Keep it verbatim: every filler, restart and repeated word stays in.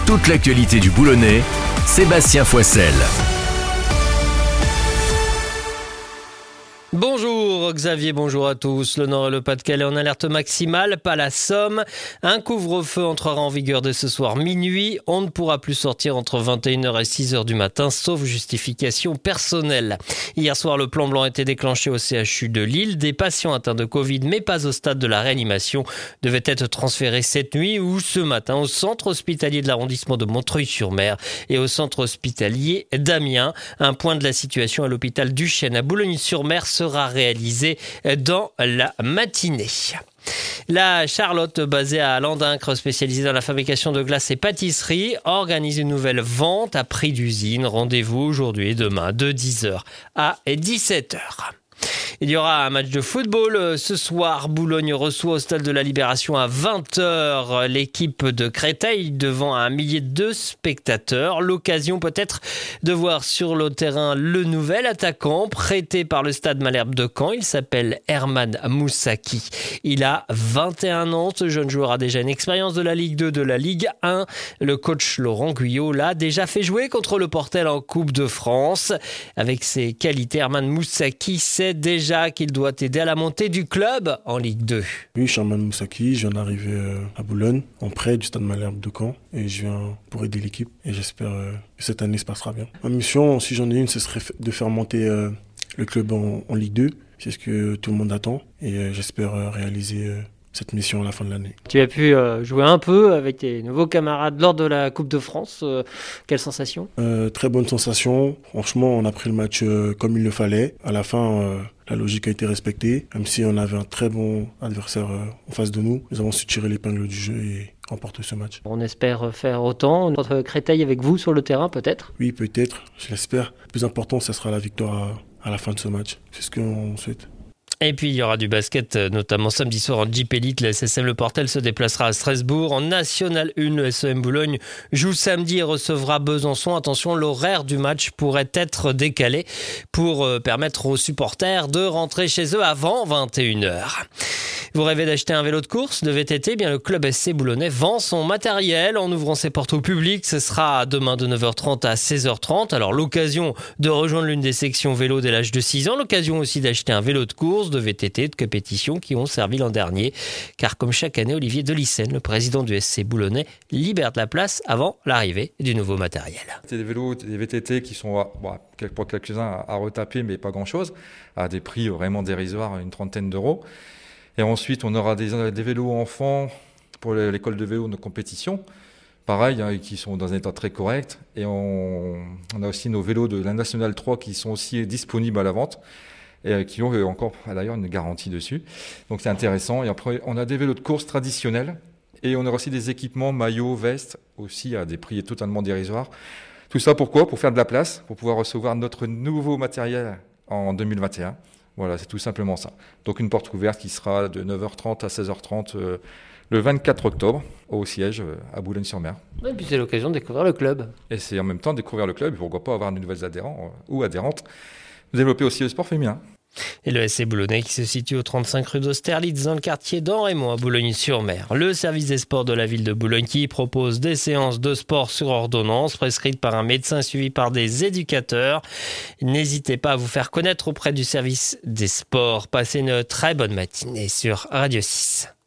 Toute l'actualité du Boulonnais, Sébastien Foissel. Bonjour Xavier, bonjour à tous. Le Nord et le Pas-de-Calais en alerte maximale, pas la Somme. Un couvre-feu entrera en vigueur dès ce soir minuit. On ne pourra plus sortir entre vingt et une heures et six heures du matin, sauf justification personnelle. Hier soir, le plan blanc a été déclenché au C H U de Lille. Des patients atteints de Covid, mais pas au stade de la réanimation, devaient être transférés cette nuit ou ce matin au centre hospitalier de l'arrondissement de Montreuil-sur-Mer et au centre hospitalier d'Amiens. Un point de la situation à l'hôpital Duchesne à Boulogne-sur-Mer sera réalisé dans la matinée. La Charlotte, basée à Landincre, spécialisée dans la fabrication de glaces et pâtisseries, organise une nouvelle vente à prix d'usine. Rendez-vous aujourd'hui et demain de dix heures à dix-sept heures. Il y aura un match de football ce soir. Boulogne reçoit au stade de la Libération à vingt heures l'équipe de Créteil devant un millier de spectateurs. L'occasion peut-être de voir sur le terrain le nouvel attaquant prêté par le stade Malherbe de Caen. Il s'appelle Herman Moussaki. Il a vingt et un ans. Ce jeune joueur a déjà une expérience de la Ligue deux, de la Ligue un. Le coach Laurent Guyot l'a déjà fait jouer contre le Portel en Coupe de France. Avec ses qualités, Herman Moussaki sait déjà qu'il doit aider à la montée du club en Ligue deux. Oui, je suis Herman Moussaki, je viens d'arriver à Boulogne, en prêt du stade Malherbe de Caen, et je viens pour aider l'équipe et j'espère que cette année se passera bien. Ma mission, si j'en ai une, ce serait de faire monter le club en, en Ligue deux, c'est ce que tout le monde attend et j'espère réaliser cette mission à la fin de l'année. Tu as pu euh, jouer un peu avec tes nouveaux camarades lors de la Coupe de France. Euh, quelle sensation ? euh, Très bonne sensation. Franchement, on a pris le match euh, comme il le fallait. À la fin, euh, la logique a été respectée. Même si on avait un très bon adversaire euh, en face de nous, nous avons su tirer l'épingle du jeu et remporter ce match. On espère faire autant. Notre Créteil avec vous sur le terrain, peut-être ? Oui, peut-être. Je l'espère. Le plus important, ce sera la victoire à, à la fin de ce match. C'est ce qu'on souhaite. Et puis il y aura du basket, notamment samedi soir en Jeep Elite. La S S M Le Portel se déplacera à Strasbourg. En National un, le S E M Boulogne joue samedi et recevra Besançon. Attention, l'horaire du match pourrait être décalé pour permettre aux supporters de rentrer chez eux avant vingt et une heures. Vous rêvez d'acheter un vélo de course, de V T T ? Bien, le club S C Boulonnais vend son matériel en ouvrant ses portes au public. Ce sera demain de neuf heures trente à seize heures trente. Alors l'occasion de rejoindre l'une des sections vélo dès l'âge de six ans. L'occasion aussi d'acheter un vélo de course, de V T T, de compétition qui ont servi l'an dernier. Car comme chaque année, Olivier Delissen, le président du S C Boulonnais, libère de la place avant l'arrivée du nouveau matériel. C'est des vélos, des V T T qui sont bon, pour quelques-uns à retaper, mais pas grand-chose, à des prix vraiment dérisoires, une trentaine d'euros. Et ensuite, on aura des, des vélos enfants pour l'école de vélo de compétition. Pareil, hein, qui sont dans un état très correct. Et on, on a aussi nos vélos de la Nationale trois qui sont aussi disponibles à la vente et qui ont encore d'ailleurs une garantie dessus. Donc c'est intéressant. Et après, on a des vélos de course traditionnels et on aura aussi des équipements, maillots, vestes, aussi à des prix totalement dérisoires. Tout ça pourquoi ? Pour faire de la place, pour pouvoir recevoir notre nouveau matériel en deux mille vingt et un. Voilà, c'est tout simplement ça. Donc une porte ouverte qui sera de neuf heures trente à seize heures trente euh, le vingt-quatre octobre au siège euh, à Boulogne-sur-Mer. Et puis c'est l'occasion de découvrir le club. Et c'est en même temps découvrir le club, et pourquoi pas avoir de nouvelles adhérents euh, ou adhérentes. Développer aussi le sport féminin. Et le S C Boulonnais qui se situe au trente-cinq rue d'Austerlitz dans le quartier d'En-Raymond à Boulogne-sur-Mer. Le service des sports de la ville de Boulogne qui propose des séances de sport sur ordonnance prescrites par un médecin suivi par des éducateurs. N'hésitez pas à vous faire connaître auprès du service des sports. Passez une très bonne matinée sur Radio six.